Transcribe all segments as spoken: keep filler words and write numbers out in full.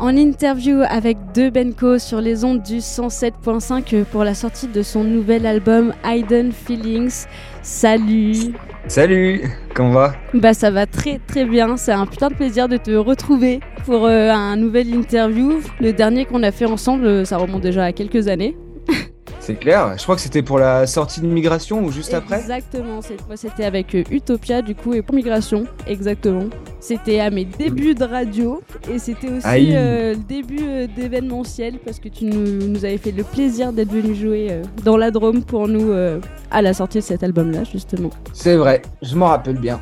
En interview avec De Benko sur les ondes du cent sept virgule cinq pour la sortie de son nouvel album Hidden Feelings. Salut. Salut, comment va? Bah ça va très très bien, c'est un putain de plaisir de te retrouver pour euh, un nouvel interview. Le dernier qu'on a fait ensemble, ça remonte déjà à quelques années. C'est clair, je crois que c'était pour la sortie de Migration ou juste après. Exactement, cette fois c'était avec euh, Utopia du coup et pour Migration, exactement. C'était à mes débuts de radio et c'était aussi euh, le début euh, d'événementiel parce que tu nous, nous avais fait le plaisir d'être venu jouer euh, dans la Drôme pour nous euh, à la sortie de cet album-là justement. C'est vrai, je m'en rappelle bien.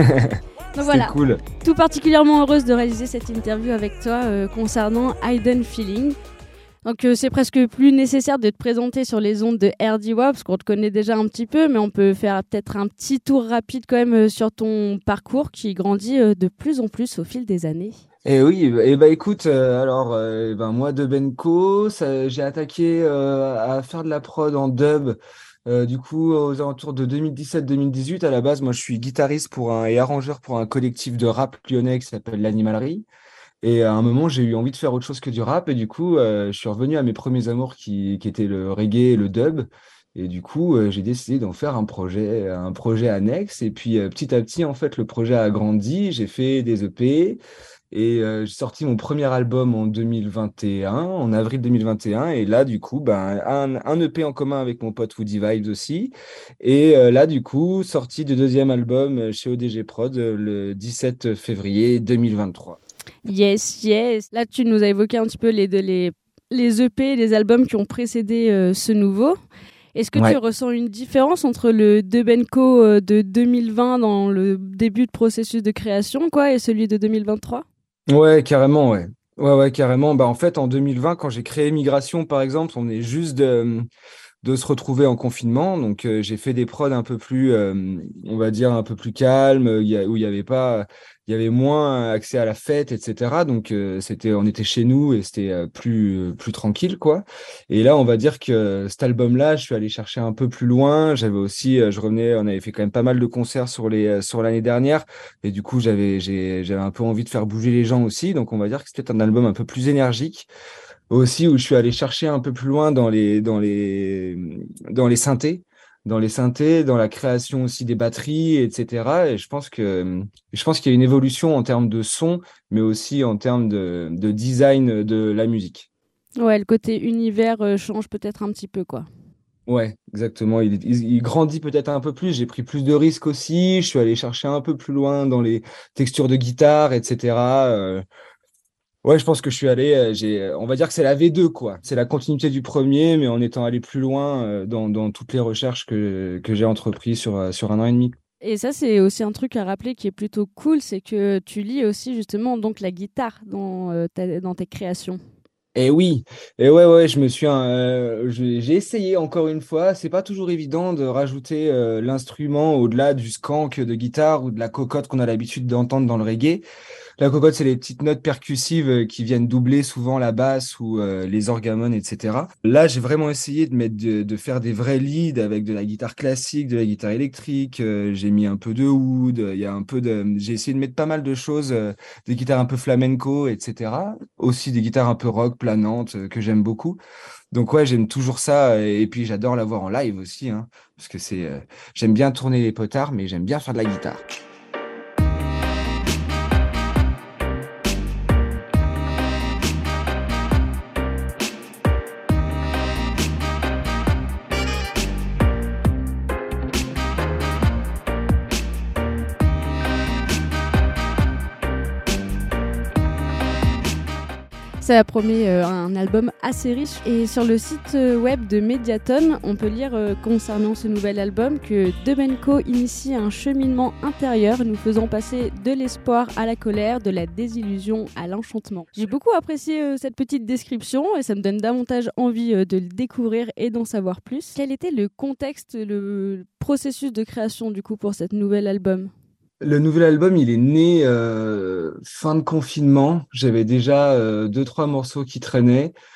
Donc voilà, cool. Tout particulièrement heureuse de réaliser cette interview avec toi euh, concernant Hidden Feeling. Donc euh, c'est presque plus nécessaire de te présenter sur les ondes de R D W A parce qu'on te connaît déjà un petit peu, mais on peut faire peut-être un petit tour rapide quand même euh, sur ton parcours qui grandit euh, de plus en plus au fil des années. Et oui, et bah écoute, euh, alors euh, ben moi De Benko, ça, j'ai attaqué euh, à faire de la prod en dub. Euh, du coup, aux alentours de deux mille dix-sept deux mille dix-huit, à la base, moi je suis guitariste pour un, et arrangeur pour un collectif de rap lyonnais qui s'appelle l'Animalerie. Et à un moment, j'ai eu envie de faire autre chose que du rap. Et du coup, euh, je suis revenu à mes premiers amours qui, qui étaient le reggae et le dub. Et du coup, euh, j'ai décidé d'en faire un projet, un projet annexe. Et puis, euh, petit à petit, en fait, le projet a grandi. J'ai fait des E P. Et euh, j'ai sorti mon premier album en deux mille vingt et un, en avril deux mille vingt et un. Et là, du coup, ben, un, un E P en commun avec mon pote Woody Vibes aussi. Et euh, là, du coup, sortie du deuxième album chez O D G Prod euh, le dix-sept février deux mille vingt-trois. Yes, yes. Là, tu nous as évoqué un petit peu les, les, les E P, les albums qui ont précédé euh, ce nouveau. Est-ce que ouais. tu ressens une différence entre le De Benko euh, de deux mille vingt dans le début de processus de création quoi, et celui de deux mille vingt-trois ? Ouais, carrément, ouais. Ouais, ouais, carrément. Bah, en fait, en deux mille vingt, quand j'ai créé Migration, par exemple, on est juste de, de se retrouver en confinement. Donc, euh, j'ai fait des prods un peu plus, euh, on va dire, un peu plus calmes, où il y avait pas, il y avait moins accès à la fête, et cetera. Donc, euh, c'était, on était chez nous et c'était euh, plus, plus tranquille, quoi. Et là, on va dire que cet album-là, je suis allé chercher un peu plus loin. J'avais aussi, euh, je revenais, on avait fait quand même pas mal de concerts sur les, sur l'année dernière. Et du coup, j'avais, j'ai, j'avais un peu envie de faire bouger les gens aussi. Donc, on va dire que c'était un album un peu plus énergique. Aussi, où je suis allé chercher un peu plus loin dans les, dans les, dans les synthés, dans les synthés, dans la création aussi des batteries, et cetera. Et je pense que, je pense qu'il y a une évolution en termes de son, mais aussi en termes de, de design de la musique. Ouais, le côté univers euh, change peut-être un petit peu, quoi. Ouais, exactement. Il, il, il grandit peut-être un peu plus. J'ai pris plus de risques aussi. Je suis allé chercher un peu plus loin dans les textures de guitare, et cetera. Euh, Ouais, je pense que je suis allé, j'ai, on va dire que c'est la V deux, quoi. C'est la continuité du premier, mais en étant allé plus loin euh, dans, dans toutes les recherches que, que j'ai entreprises sur, sur un an et demi. Et ça, c'est aussi un truc à rappeler qui est plutôt cool, c'est que tu lis aussi justement donc la guitare dans, euh, ta, dans tes créations. Et oui, et ouais, ouais, je me suis, euh, je- j'ai essayé encore une fois. C'est pas toujours évident de rajouter euh, l'instrument au-delà du skank de guitare ou de la cocotte qu'on a l'habitude d'entendre dans le reggae. La cocotte, c'est les petites notes percussives qui viennent doubler souvent la basse ou euh, les orgamones, et cetera. Là, j'ai vraiment essayé de mettre de, de faire des vrais leads avec de la guitare classique, de la guitare électrique. Euh, j'ai mis un peu de oud. Il y a un peu de, j'ai essayé de mettre pas mal de choses, euh, des guitares un peu flamenco, et cetera. Aussi des guitares un peu rock, planantes, euh, que j'aime beaucoup. Donc ouais, j'aime toujours ça. Et puis j'adore la voir en live aussi, hein, parce que c'est, euh, j'aime bien tourner les potards, mais j'aime bien faire de la guitare. Ça promet euh, un album assez riche. Et sur le site web de Mediaton, on peut lire euh, concernant ce nouvel album que De Benko initie un cheminement intérieur nous faisant passer de l'espoir à la colère, de la désillusion à l'enchantement. J'ai beaucoup apprécié euh, cette petite description et ça me donne davantage envie euh, de le découvrir et d'en savoir plus. Quel était le contexte, le processus de création du coup pour cet nouvel album ? Le nouvel album, il est né euh, fin de confinement. J'avais déjà euh, deux, trois morceaux qui traînaient.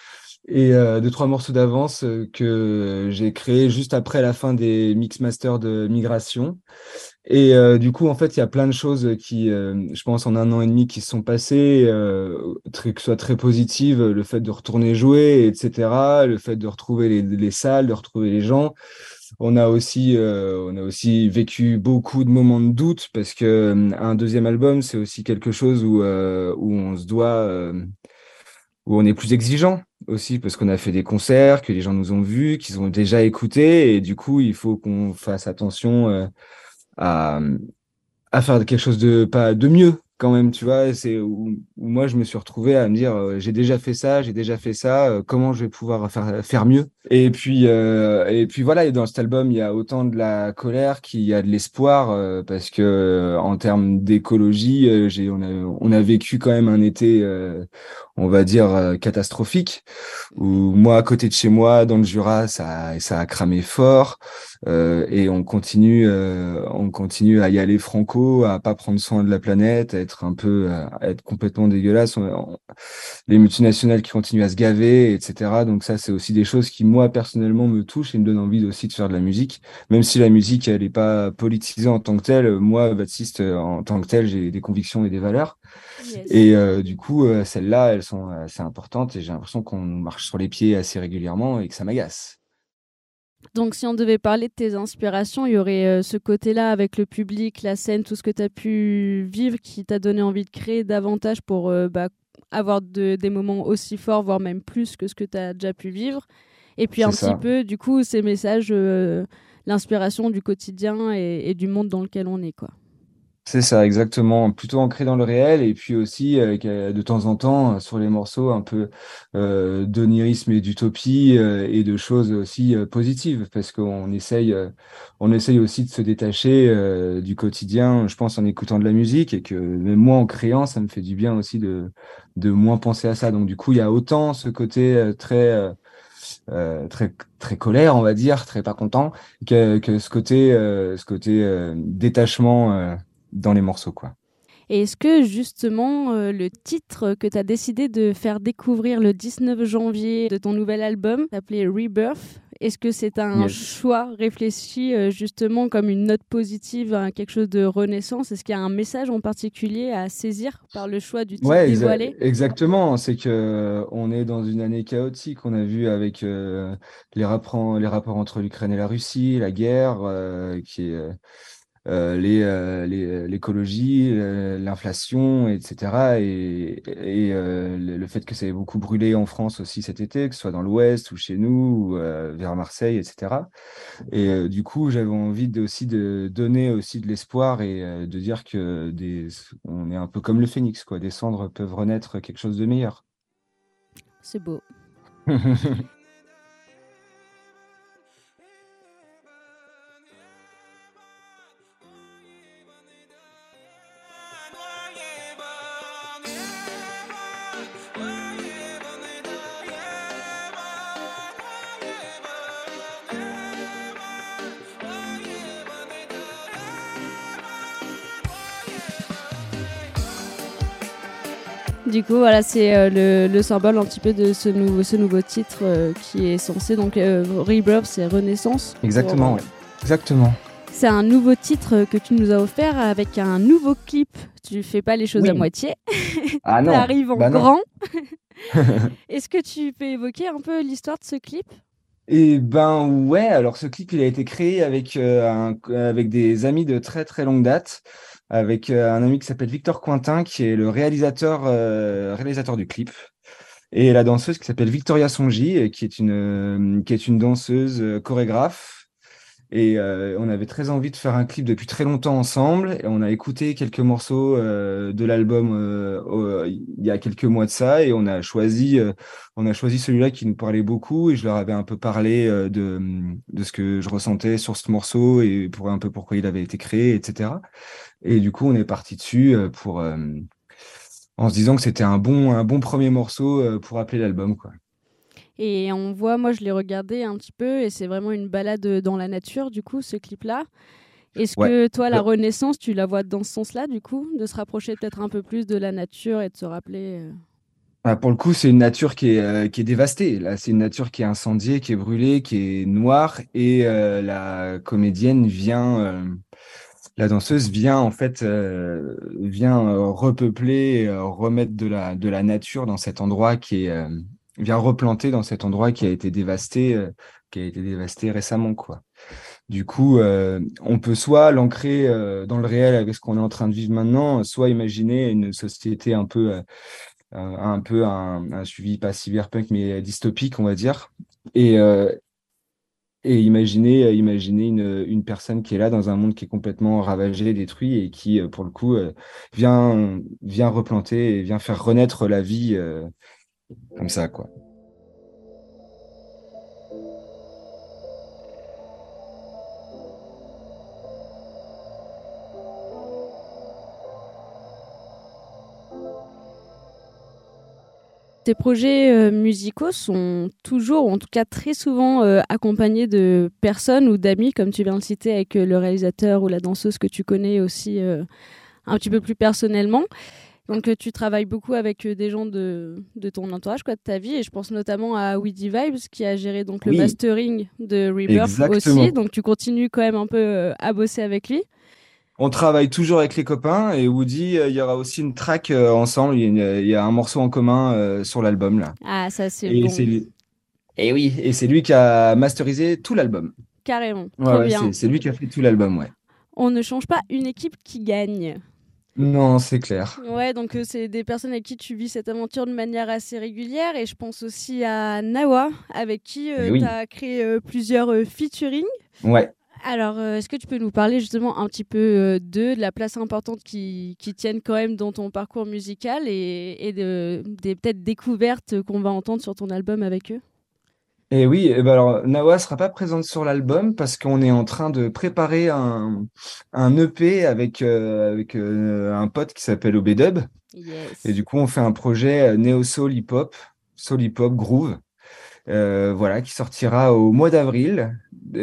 et euh, deux, trois morceaux d'avance euh, que j'ai créés juste après la fin des mix masters de Migration. Et euh, du coup, en fait, il y a plein de choses qui, euh, je pense, en un an et demi qui se sont passées, euh, très, que ce soit très positives, le fait de retourner jouer, et cetera, le fait de retrouver les, les salles, de retrouver les gens. On a aussi, euh, on a aussi vécu beaucoup de moments de doute parce que euh, un deuxième album, c'est aussi quelque chose où, euh, où on se doit, euh, où on est plus exigeant aussi parce qu'on a fait des concerts, que les gens nous ont vus, qu'ils ont déjà écoutés, et du coup, il faut qu'on fasse attention euh, à, à faire quelque chose de pas de mieux quand même, tu vois. C'est où, où moi je me suis retrouvé à me dire euh, j'ai déjà fait ça, j'ai déjà fait ça, euh, comment je vais pouvoir faire faire mieux. Et puis euh, et puis voilà, et dans cet album il y a autant de la colère qu'il y a de l'espoir euh, parce que euh, en termes d'écologie, euh, j'ai on a on a vécu quand même un été euh, on va dire euh, catastrophique où moi à côté de chez moi dans le Jura ça ça a cramé fort. Euh, et on continue, euh, on continue à y aller franco, à pas prendre soin de la planète, à être un peu, à être complètement dégueulasse. On- on- les multinationales qui continuent à se gaver, et cetera. Donc ça, c'est aussi des choses qui, moi, personnellement, me touchent et me donnent envie aussi de faire de la musique. Même si la musique, elle est pas politisée en tant que telle, moi, Baptiste, euh, en tant que tel, j'ai des convictions et des valeurs. Yes. Et euh, du coup, euh, celles-là, elles sont assez importantes et j'ai l'impression qu'on nous marche sur les pieds assez régulièrement et que ça m'agace. Donc, si on devait parler de tes inspirations, il y aurait euh, ce côté-là avec le public, la scène, tout ce que tu as pu vivre qui t'a donné envie de créer davantage pour euh, bah, avoir de- des moments aussi forts, voire même plus que ce que tu as déjà pu vivre. Et puis C'est un petit ça. peu, du coup, ces messages, euh, l'inspiration du quotidien et, et du monde dans lequel on est, quoi. C'est ça, exactement. Plutôt ancré dans le réel et puis aussi avec euh, de temps en temps euh, sur les morceaux un peu euh, d'onirisme et d'utopie euh, et de choses aussi euh, positives parce qu'on essaye, euh, on essaye aussi de se détacher euh, du quotidien, je pense, en écoutant de la musique et que même moi en créant, ça me fait du bien aussi de, de moins penser à ça. Donc du coup, il y a autant ce côté euh, très, euh, euh, très, très colère, on va dire, très pas content, que, que ce côté, euh, ce côté euh, détachement. Euh, dans les morceaux, quoi. Et est-ce que justement euh, le titre que tu as décidé de faire découvrir le dix-neuf janvier de ton nouvel album, appelé Rebirth, est-ce que c'est un Yes. choix réfléchi euh, justement comme une note positive, hein, quelque chose de renaissance? Est-ce qu'il y a un message en particulier à saisir par le choix du titre Ouais, exa- dévoilé? exactement. C'est que euh, on est dans une année chaotique. On a vu avec euh, les rapports, les rapports entre l'Ukraine et la Russie, la guerre, euh, qui est, euh, euh, les, euh, les- l'écologie, euh, l'inflation, et cetera. Et, et euh, le le fait que ça ait beaucoup brûlé en France aussi cet été, que ce soit dans l'Ouest ou chez nous, ou euh, vers Marseille, et cetera. Et euh, du coup, j'avais envie de, aussi de donner aussi de l'espoir et euh, de dire que des, on est un peu comme le phénix, quoi. Des cendres peuvent renaître quelque chose de meilleur. C'est beau. Du coup, voilà, c'est euh, le, le symbole un petit peu de ce, nouveau ce nouveau titre euh, qui est censé, donc euh, Rebirth, c'est Renaissance. Pour, Exactement, euh, ouais. Exactement. c'est un nouveau titre que tu nous as offert avec un nouveau clip. Tu fais pas les choses à Oui. moitié. Ah Tu non, arrives en bah non. grand. Est-ce que tu peux évoquer un peu l'histoire de ce clip? Et ben ouais, alors ce clip, il a été créé avec, euh, un- avec des amis de très très longue date, avec euh, un ami qui s'appelle Victor Cointin, qui est le réalisateur, euh, réalisateur du clip. Et la danseuse qui s'appelle Victoria Sonji, et qui est une, euh, qui est une danseuse euh, chorégraphe. Et euh, on avait très envie de faire un clip depuis très longtemps ensemble. Et on a écouté quelques morceaux euh, de l'album euh, euh, il y a quelques mois de ça. Et on a choisi, euh, on a choisi celui-là qui nous parlait beaucoup. Et je leur avais un peu parlé euh, de, de ce que je ressentais sur ce morceau et pour un peu pourquoi il avait été créé, et cetera. Et du coup, on est parti dessus euh, pour, euh, en se disant que c'était un bon, un bon premier morceau euh, pour appeler l'album, quoi. Et on voit, moi je l'ai regardé un petit peu et c'est vraiment une balade dans la nature, du coup, ce clip-là. Est-ce Ouais. que toi, la Euh, Renaissance, tu la vois dans ce sens-là, du coup, de se rapprocher peut-être un peu plus de la nature et de se rappeler euh, Ah, pour le coup, c'est une nature qui est, euh, qui est dévastée. Là, c'est une nature qui est incendiée, qui est brûlée, qui est noire. Et euh, la comédienne vient, euh, la danseuse vient en fait, euh, vient euh, repeupler, euh, remettre de la, de la nature dans cet endroit qui est, euh, vient replanter dans cet endroit qui a été dévasté, euh, qui a été dévasté récemment, quoi. Du coup, euh, on peut soit l'ancrer euh, dans le réel avec ce qu'on est en train de vivre maintenant, soit imaginer une société un peu, euh, un, un peu un, un suivi pas cyberpunk mais dystopique, on va dire, et, euh, et imaginer, euh, imaginer une, une personne qui est là dans un monde qui est complètement ravagé, détruit et qui, euh, pour le coup, euh, vient, vient replanter et vient faire renaître la vie euh, comme ça, quoi. Tes projets euh, musicaux sont toujours, ou en tout cas très souvent, euh, accompagnés de personnes ou d'amis, comme tu viens de citer avec euh, le réalisateur ou la danseuse que tu connais aussi euh, un petit peu plus personnellement. Donc euh, tu travailles beaucoup avec euh, des gens de, de ton entourage, quoi, de ta vie, et je pense notamment à Weedy Vibes qui a géré donc le Oui, mastering de Rebirth aussi. exactement. Donc tu continues quand même un peu euh, à bosser avec lui. On travaille toujours avec les copains et Woody, euh, il y aura aussi une track euh, ensemble. Il y a, une- il y a un morceau en commun euh, sur l'album là. Ah, ça c'est Et c'est bon, lui. Et oui, et c'est lui qui a masterisé tout l'album. carrément, Ouais, trop ouais, bien. c'est c'est lui qui a fait tout l'album, ouais. On ne change pas une équipe qui gagne. Non, c'est clair. Ouais, donc euh, c'est des personnes avec qui tu vis cette aventure de manière assez régulière. Et je pense aussi à Nawa, avec qui Et tu oui, as créé euh, plusieurs euh, featuring. ouais. Alors, euh, est-ce que tu peux nous parler justement un petit peu euh, d'eux, de la place importante qui, qui tiennent quand même dans ton parcours musical et, et de, des peut-être découvertes qu'on va entendre sur ton album avec eux? Et oui, et ben alors Nawa sera pas présente sur l'album parce qu'on est en train de préparer un, un E P avec, euh, avec euh, un pote qui s'appelle Obedub. Et Yes. du coup, on fait un projet euh, néo soul hip-hop, soul hip-hop groove. Euh, voilà, qui sortira au mois d'avril.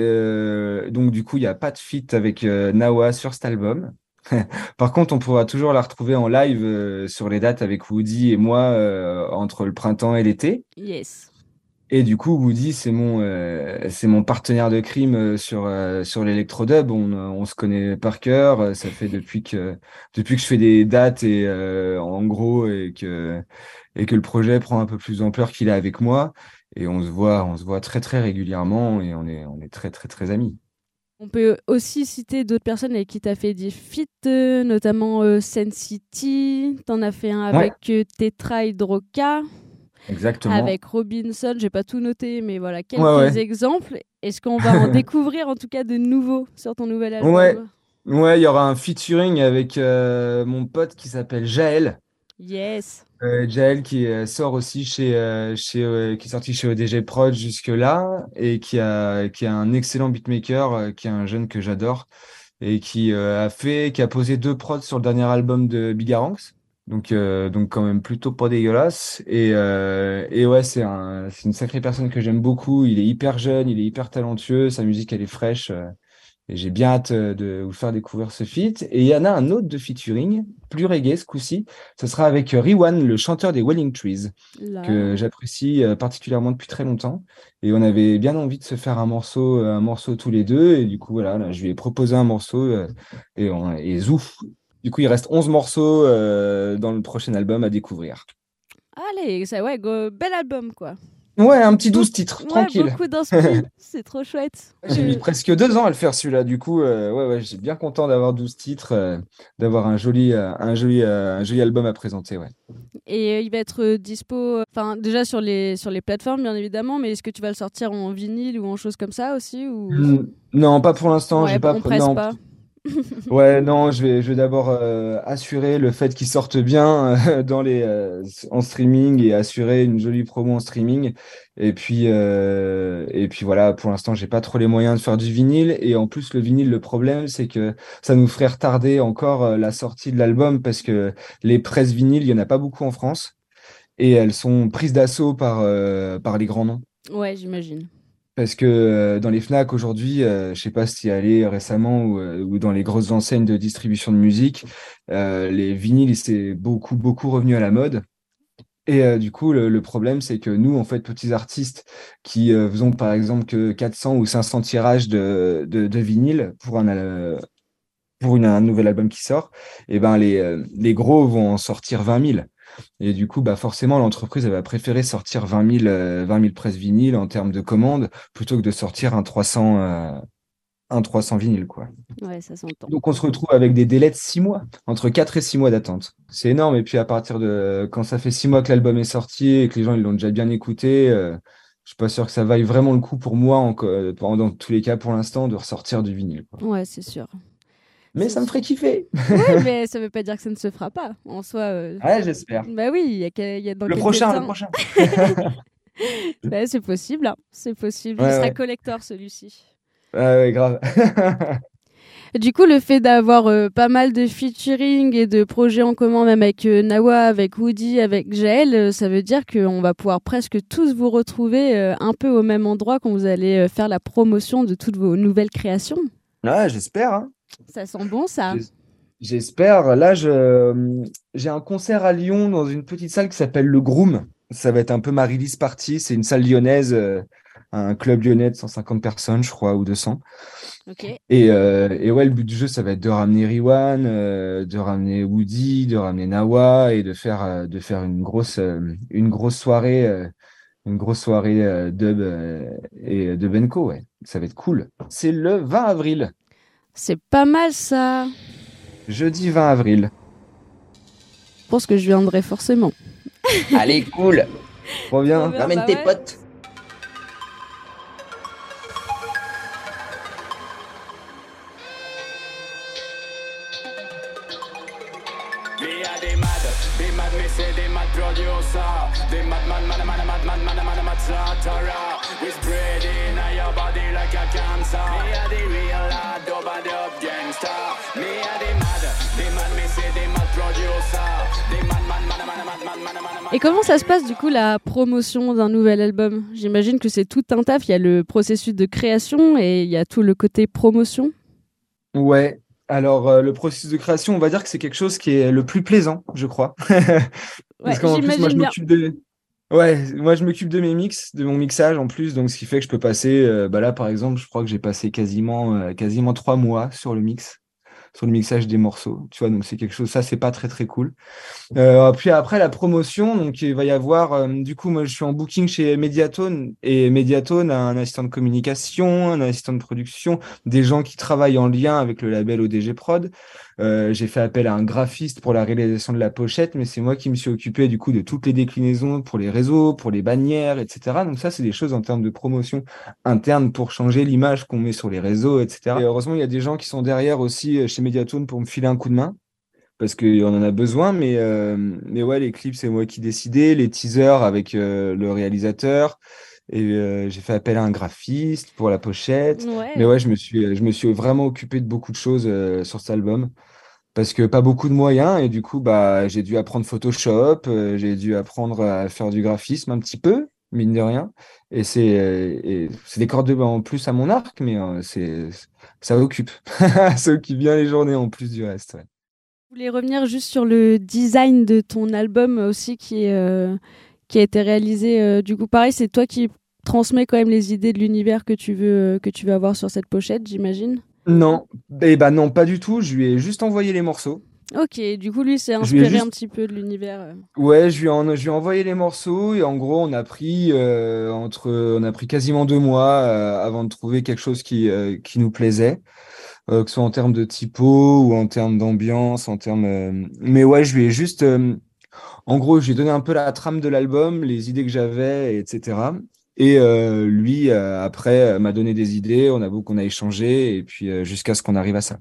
Euh, donc du coup, il n'y a pas de feat avec euh, Nawa sur cet album. Par contre, on pourra toujours la retrouver en live euh, sur les dates avec Woody et moi euh, entre le printemps et l'été. Yes. Et du coup, Woody, c'est mon, euh, c'est mon partenaire de crime euh, sur, euh, sur l'électrodub. On, euh, on se connaît par cœur. Euh, Ça fait depuis que, depuis que je fais des dates et euh, en gros et que, et que le projet prend un peu plus d'ampleur qu'il a avec moi. Et on se voit, on se voit très très régulièrement et on est, on est très très très amis. On peut aussi citer d'autres personnes avec qui tu as fait des feats, euh, notamment euh, Sen City. Tu en as fait un Ouais, avec euh, Tetra Hydroca, exactement. avec Robinson. J'ai pas tout noté, mais voilà, Ouais, quelques ouais. exemples. Est-ce qu'on va en découvrir en tout cas de nouveaux sur ton nouvel Ouais, album? ouais, il y aura un featuring avec euh, mon pote qui s'appelle Jaël. Yes. Euh, Jaël qui euh, sort aussi chez, euh, chez euh, qui est sorti chez O D G Prod jusque-là et qui a, qui a un excellent beatmaker, euh, qui est un jeune que j'adore et qui euh, a fait, qui a posé deux prods sur le dernier album de Bigaranx. Donc, euh, donc quand même plutôt pas dégueulasse. Et, euh, et ouais, c'est un, c'est une sacrée personne que j'aime beaucoup. Il est hyper jeune, il est hyper talentueux, sa musique elle est fraîche. euh, et j'ai bien hâte euh, de vous faire découvrir ce feat. Et il y en a un autre de featuring, plus reggae ce coup-ci. Ce sera avec euh, Riwan, le chanteur des Welling Trees, Là. que j'apprécie euh, particulièrement depuis très longtemps. Et on avait bien envie de se faire un morceau, euh, un morceau tous les deux. Et du coup, voilà, là, je lui ai proposé un morceau euh, et, on, et zouf. Du coup, il reste onze morceaux euh, dans le prochain album à découvrir. Allez, ça, ouais, go- bel album quoi. Ouais, un petit Beau- douze titres, ouais, tranquille. beaucoup d'inspi. C'est trop chouette. J'ai mis Euh, presque deux ans à le faire celui-là. Du coup, euh, ouais, ouais, j'ai bien content d'avoir douze titres, euh, d'avoir un joli, euh, un joli, euh, un joli album à présenter. Ouais. Et euh, il va être euh, dispo, euh, enfin déjà sur les sur les plateformes bien évidemment, mais est-ce que tu vas le sortir en vinyle ou en choses comme ça aussi ou Hmm, non, pas pour l'instant. ouais, J'ai bon, pas. on pr- presse Non. pas. Ouais, non. Je vais, je vais d'abord euh, assurer le fait qu'il sorte bien euh, dans les, euh, en streaming et assurer une jolie promo en streaming. Et puis, euh, et puis voilà. Pour l'instant, j'ai pas trop les moyens de faire du vinyle. Et en plus, le vinyle, le problème, c'est que ça nous ferait retarder encore euh, la sortie de l'album parce que les presses vinyles, il y en a pas beaucoup en France. Et elles sont prises d'assaut par, euh, par les grands noms. Ouais, j'imagine. Parce que euh, dans les Fnac aujourd'hui, euh, je sais pas si tu y es allé récemment ou, euh, ou dans les grosses enseignes de distribution de musique, euh, les vinyles, c'est beaucoup, beaucoup revenu à la mode. Et euh, du coup, le, le problème, c'est que nous, en fait, petits artistes qui euh, faisons par exemple que quatre cents ou cinq cents tirages de, de, de vinyle pour un, euh, pour une- un nouvel album qui sort, et ben les, euh, les gros vont en sortir vingt mille. Et du coup, bah forcément, l'entreprise elle va préférer sortir vingt mille, euh, vingt mille presses vinyles en termes de commandes plutôt que de sortir un trois cents, euh, un trois cents vinyle, quoi. Ouais, ça s'entend. Donc, on se retrouve avec des délais de six mois, entre quatre et six mois d'attente. C'est énorme. Et puis, à partir de quand ça fait six mois que l'album est sorti et que les gens ils l'ont déjà bien écouté, euh, je suis pas sûr que ça vaille vraiment le coup pour moi, en, euh, dans tous les cas pour l'instant, de ressortir du vinyle, quoi. Ouais, c'est sûr. Mais C'est ça me sûr. ferait kiffer. Ouais, mais ça veut pas dire que ça ne se fera pas. En soi, euh, Ouais, j'espère. bah oui, il y a, que- il y a dans Le quelques prochain, le temps. prochain. Bah, c'est possible, hein. C'est possible. Il Ouais, sera ouais. collector celui-ci. Ouais, ouais, grave. Du coup, le fait d'avoir euh, pas mal de featuring et de projets en commun, même avec euh, Nawa, avec Woody, avec Jaël, euh, ça veut dire qu'on va pouvoir presque tous vous retrouver euh, un peu au même endroit quand vous allez euh, faire la promotion de toutes vos nouvelles créations. Ouais, j'espère, hein. Ça sent bon, ça. J'es- J'espère. Là, je, j'ai un concert à Lyon dans une petite salle qui s'appelle Le Groom. Ça va être un peu ma release party. C'est une salle lyonnaise, euh, un club lyonnais de cent cinquante personnes, je crois, ou deux cents. Ok. Et, euh, et ouais, le but du jeu, ça va être de ramener Riwan, euh, de ramener Woody, de ramener Nawa et de faire, euh, de faire une grosse, euh, une grosse soirée, euh, une grosse soirée euh, dub euh, et de Benko. Ouais, ça va être cool. C'est le vingt avril, C'est pas mal, ça. jeudi vingt avril. Je pense que je viendrai forcément. Allez, cool. Trop Trop bien. bien, Ramène bah tes ouais. potes. We are the mad, the mad me say the mad producer, the mad man, man, man, mad man, man, man, mad slaughterer. We spread in your body like a cancer. Me are the real lad, over the up gangster. Me are the mad, the mad me say the mad producer, the mad man, man, man, mad man, man, man, man. Et comment ça se passe du coup la promotion d'un nouvel album? J'imagine que c'est tout un taf. Il y a le processus de création et il y a tout le côté promotion. Ouais. Alors, euh, le processus de création, on va dire que c'est quelque chose qui est le plus plaisant, je crois. Ouais, Parce qu'en plus, moi, je j'imagine bien. m'occupe de... Ouais, moi, je m'occupe de mes mix, de mon mixage en plus. Donc, ce qui fait que je peux passer... euh, bah là, par exemple, je crois que j'ai passé quasiment, euh, quasiment trois mois sur le mix, sur le mixage des morceaux. Tu vois, donc c'est quelque chose... Ça, c'est pas très, très cool. Euh, puis après la promotion, donc il va y avoir, euh, du coup, moi je suis en booking chez Mediatone et Mediatone a un assistant de communication, un assistant de production, des gens qui travaillent en lien avec le label O D G Prod. Euh, j'ai fait appel à un graphiste pour la réalisation de la pochette, mais c'est moi qui me suis occupé du coup de toutes les déclinaisons pour les réseaux, pour les bannières, et cetera. Donc ça, c'est des choses en termes de promotion interne pour changer l'image qu'on met sur les réseaux, et cetera. Et heureusement, il y a des gens qui sont derrière aussi euh, chez Mediatone pour me filer un coup de main parce qu'on en a besoin, mais, euh, mais ouais, les clips, c'est moi qui décidais, les teasers avec euh, le réalisateur, et euh, j'ai fait appel à un graphiste pour la pochette, mais Ouais. ouais, je me suis, je me suis vraiment occupé de beaucoup de choses euh, sur cet album, parce que pas beaucoup de moyens, et du coup, bah, j'ai dû apprendre Photoshop, euh, j'ai dû apprendre à faire du graphisme un petit peu, mine de rien, et c'est euh, et c'est des cordes en plus à mon arc, mais euh, c'est, ça occupe, ça occupe bien les journées en plus du reste, ouais. Je voulais revenir juste sur le design de ton album aussi qui, est, euh, qui a été réalisé. euh, du coup, pareil, c'est toi qui transmets quand même les idées de l'univers que tu veux, euh, que tu veux avoir sur cette pochette, j'imagine. Non, eh ben non, pas du tout. Je lui ai juste envoyé les morceaux. Ok, du coup, lui s'est Je lui ai inspiré un juste, petit peu de l'univers. euh. ouais, je lui ai, en- je lui ai envoyé les morceaux et en gros, on a pris euh, entre, on a pris quasiment deux mois euh, avant de trouver quelque chose qui, euh, qui nous plaisait, euh, que ce soit en termes de typo ou en termes d'ambiance, en termes. euh, Mais ouais, je lui ai juste, euh, en gros, je lui ai donné un peu la trame de l'album, les idées que j'avais, et cetera. Et euh, lui, euh, après, euh, m'a donné des idées. On a beaucoup, on a échangé et puis euh, jusqu'à ce qu'on arrive à ça.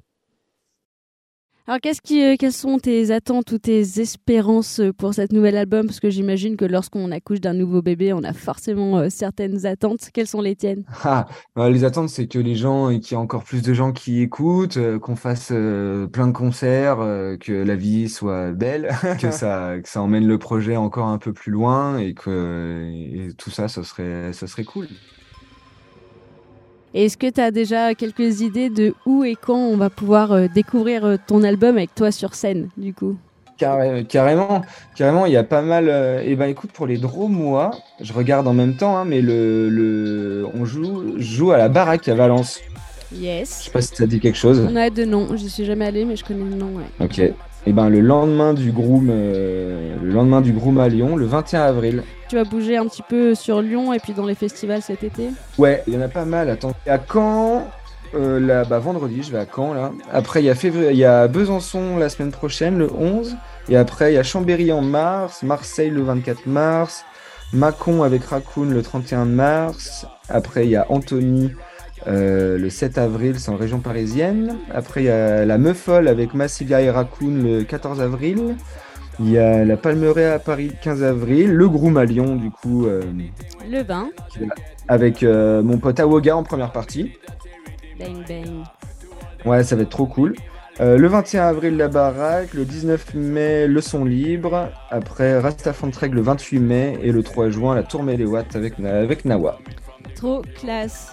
Alors, qu'est-ce qui, euh, quelles sont tes attentes ou tes espérances euh, pour cet nouvel album? Parce que j'imagine que lorsqu'on accouche d'un nouveau bébé, on a forcément euh, certaines attentes. Quelles sont les tiennes? Ah, bah, les attentes, c'est que les gens, et qu'il y ait encore plus de gens qui écoutent, euh, qu'on fasse euh, plein de concerts, euh, que la vie soit belle, que ça, que ça emmène le projet encore un peu plus loin et que et tout ça, ça serait, ça serait cool. Et est-ce que tu as déjà quelques idées de où et quand on va pouvoir euh, découvrir euh, ton album avec toi sur scène, du coup? Carré- carrément, carrément, il y a pas mal. euh, Eh ben, écoute, pour les Drômois, je regarde en même temps, hein, mais le, le, on joue, je joue à la Baraque à Valence. Je Yes. sais pas si ça dit quelque chose. On a deux noms. J'y suis jamais allée, mais je connais le nom, ouais. Ok. Et ben, le lendemain du Groom, euh, le lendemain du Groom à Lyon, le vingt et un avril. Tu vas bouger un petit peu sur Lyon et puis dans les festivals cet été. Ouais, il y en a pas mal. Attends, à Caen, euh, là, bah, vendredi, je vais à Caen là. Après, il y a février, il y a Besançon la semaine prochaine, le onze. Et après, il y a Chambéry en mars, Marseille le vingt-quatre mars, Mâcon avec Raccoon le trente et un mars. Après, il y a Antony euh, le sept avril, c'est en région parisienne. Après, il y a la Meufole avec Massilia et Raccoon le quatorze avril. Il y a la Palmeraie à Paris le quinze avril. Le Groom à Lyon, du coup, euh, Le vingt. avec euh, mon pote Awoga en première partie. Bang bang. Ouais, ça va être trop cool. Euh, le vingt et un avril, la Baraque. Le dix-neuf mai, le Son Libre. Après, Rastafantreg le vingt-huit mai. Et le trois juin, la Tour Méléwatt avec, avec Nawa. Trop classe.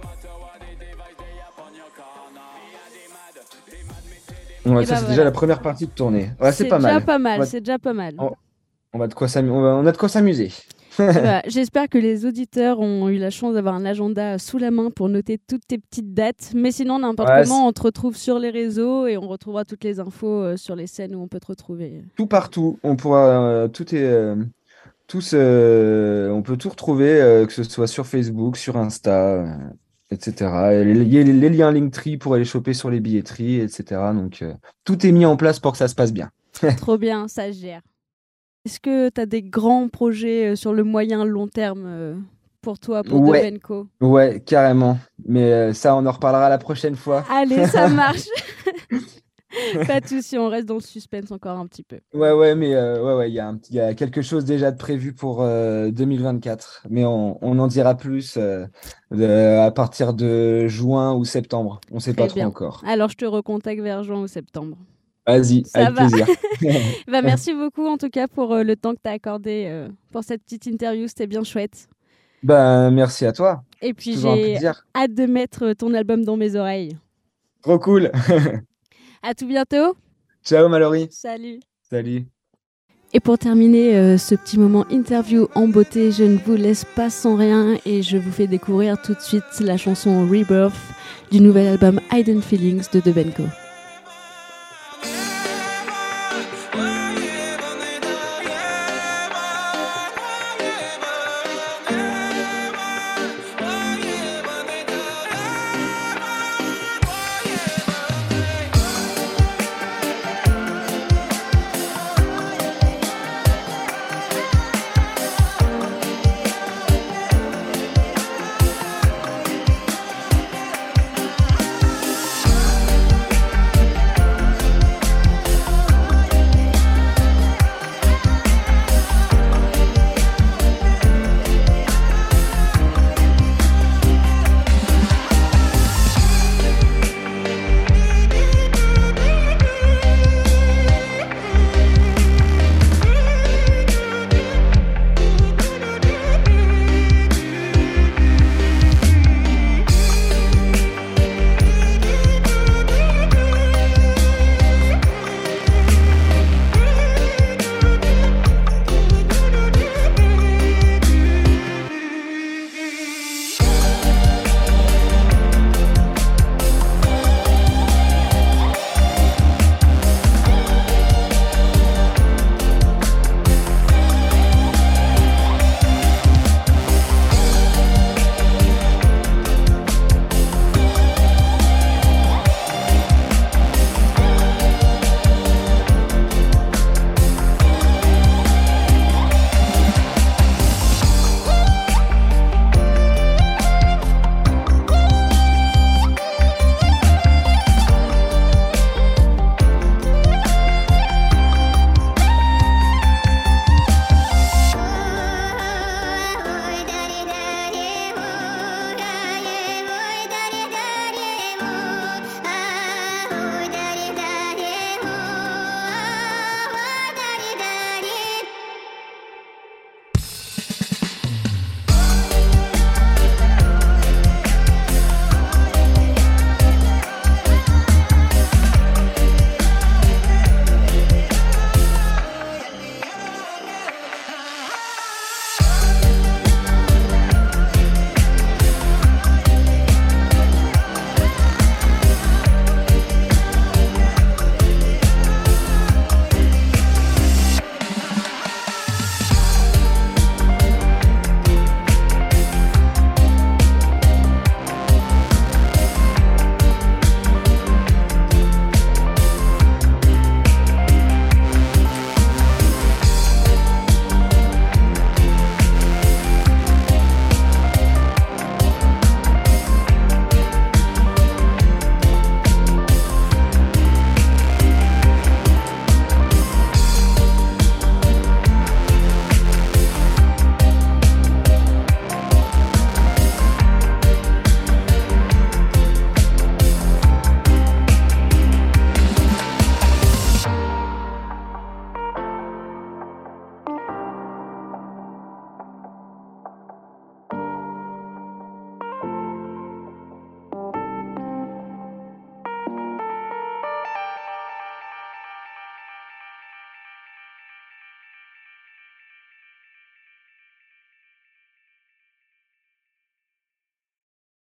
Ouais, Et ça, bah c'est voilà. déjà la première partie de tournée. Ouais, c'est pas déjà mal. pas mal. On va- C'est déjà pas mal. Oh. On, va de quoi s'amu- on, va- on a de quoi s'amuser. Voilà, j'espère que les auditeurs ont eu la chance d'avoir un agenda sous la main pour noter toutes tes petites dates. Mais sinon, n'importe Ouais, comment, on te retrouve sur les réseaux et on retrouvera toutes les infos euh, sur les scènes où on peut te retrouver. Tout partout. On pourra. euh, tout est. euh, tous, euh, on peut tout retrouver, euh, que ce soit sur Facebook, sur Insta, euh, et cetera. Et les, les- les liens Linktree pour aller choper sur les billetteries, et cetera. Donc, euh, tout est mis en place pour que ça se passe bien. Trop bien, ça se gère. Est-ce que tu as des grands projets euh, sur le moyen long terme euh, pour toi, pour Ouais. Debenco? Ouais, carrément. Mais euh, ça, on en reparlera la prochaine fois. Allez, ça marche. Pas de souci, on reste dans le suspense encore un petit peu. Ouais, ouais, mais euh, ouais, ouais, il y a un petit- il y a quelque chose déjà de prévu pour euh, deux mille vingt-quatre. Mais on, on en dira plus euh, de- à partir de juin ou septembre. On sait Très pas trop bien. encore. Alors, je te recontacte vers juin ou septembre. Vas-y, Ça avec va. plaisir. Bah, merci beaucoup en tout cas pour euh, le temps que tu as accordé euh, pour cette petite interview. C'était bien chouette. Ben, merci à toi. Et puis, Toujours un j'ai plaisir. hâte de mettre ton album dans mes oreilles. Trop cool. À tout bientôt. Ciao, Mallory. Salut. Salut. Et pour terminer euh, ce petit moment interview en beauté, je ne vous laisse pas sans rien et je vous fais découvrir tout de suite la chanson Rebirth du nouvel album Hidden Feelings de Debenco.